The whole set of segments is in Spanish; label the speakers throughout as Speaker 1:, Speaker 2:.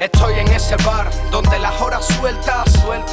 Speaker 1: Estoy en ese bar donde las horas sueltas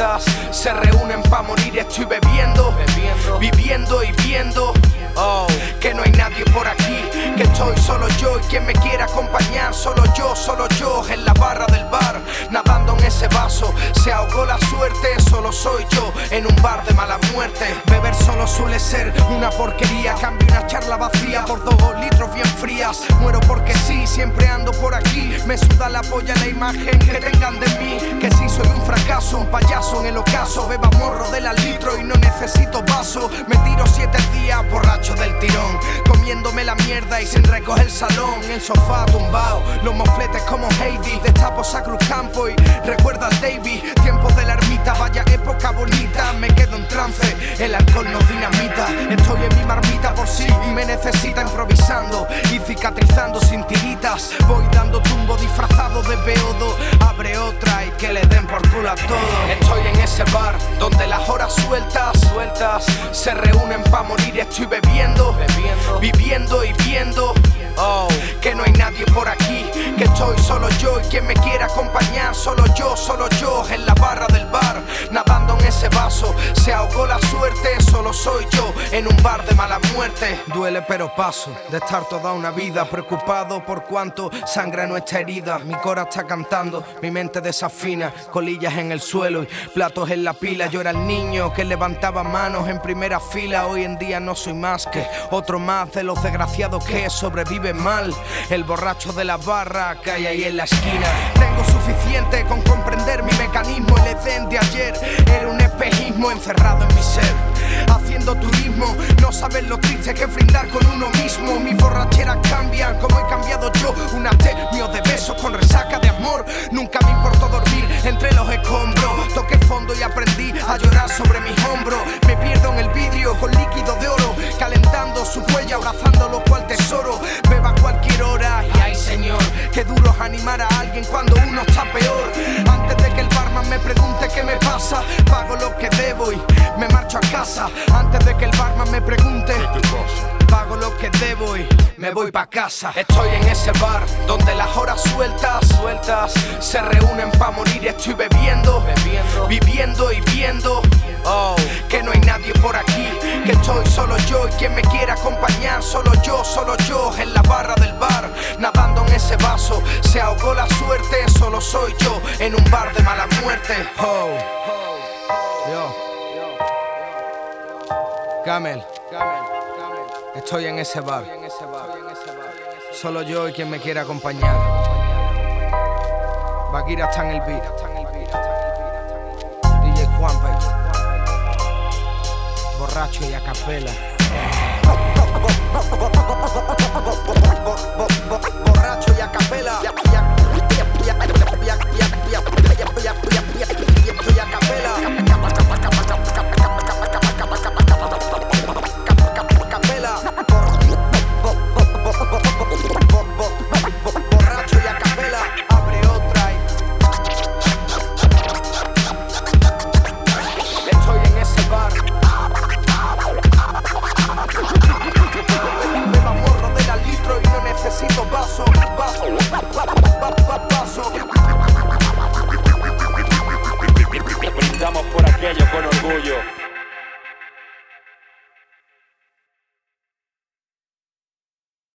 Speaker 1: se reúnen pa' morir. Estoy bebiendo, viviendo y viendo que no hay nadie por aquí, que estoy solo yo y quien me quiera acompañar. Solo yo en la barra del bar, nadando en ese vaso. Se ahogó la suerte, solo soy yo en un bar de mala muerte. Beber solo suele ser una porquería, cambio una charla vacía por 2 litros bien frías. Muero porque sí, siempre ando por aquí. Me suda la polla la imagen que tengan de mí, que si soy un fracaso, un payaso en el ocaso. Beba morro del al litro y no necesito vaso. Me tiro 7 días borracho del tirón, comiéndome la mierda y sin recoger el salón. El sofá tumbado, los mofletes como Heidi. Destapo Sacrus Campo y recuerdo al Davey. Tiempos de la ermita, vaya época bonita. Me quedo en trance, el alcohol nos dinamita. Estoy en mi marmita por si me necesita, improvisando y cicatrizando sin tiritas. Voy dando tumbo disfrazado de beodo. Abre otra y que le den por culo a todo. Estoy en ese bar donde las horas sueltas se reúnen pa' morir. Estoy bebiendo, viviendo y viendo que no hay nadie por aquí, que estoy solo yo y quien me quiera acompañar. Solo yo en la barra del bar, nadando en ese vaso. Se ahogó la suerte, solo soy yo en un bar de mala muerte. Duele pero paso de estar toda una vida preocupado por cuánto sangra nuestra herida. Mi cora está cantando, mi mente desafina, colillas en el suelo y platos en la pila. Yo era el niño que levantaba manos en primera fila. Hoy en día no soy más que otro más de los desgraciados que sobreviven mal. El borracho de la barra que hay ahí en la esquina. Tengo suficiente con comprender mi mecanismo. El Edén de ayer era un espejismo encerrado en mi ser, haciendo turismo. No sabes lo triste que es brindar con uno mismo. Mis borracheras cambian como he cambiado yo. Un mío de besos con resaca de amor. Nunca me importó dormir entre los escombros. Toqué fondo y aprendí a llorar sobre mis hombros. Me pierdo en el vidrio con líquido de oro, calentando su cuello, abrazándolo cual tesoro. Beba a cualquier hora y ay señor, qué duro es animar a alguien cuando uno está peor. Antes de que el barman me pregunte qué me pasa, pago lo que debo y me marcho a casa. Antes de que el barman me pregunte ¿qué te pasa? Pago lo que debo y me voy pa' casa. Estoy en ese bar donde las horas sueltas se reúnen pa' morir. Estoy bebiendo, viviendo y viendo que no hay nadie por aquí, que estoy solo yo y quien me quiera acompañar. Solo yo en la barra del bar, nadando en ese vaso. Se ahogó la suerte, solo soy yo en un bar de mala muerte. Yo Camel, estoy en ese bar, solo yo y quien me quiera acompañar. Baguira está en el beat, DJ Juanpe, borracho y a capela. Borracho y a capela.
Speaker 2: Brindamos por aquello con orgullo.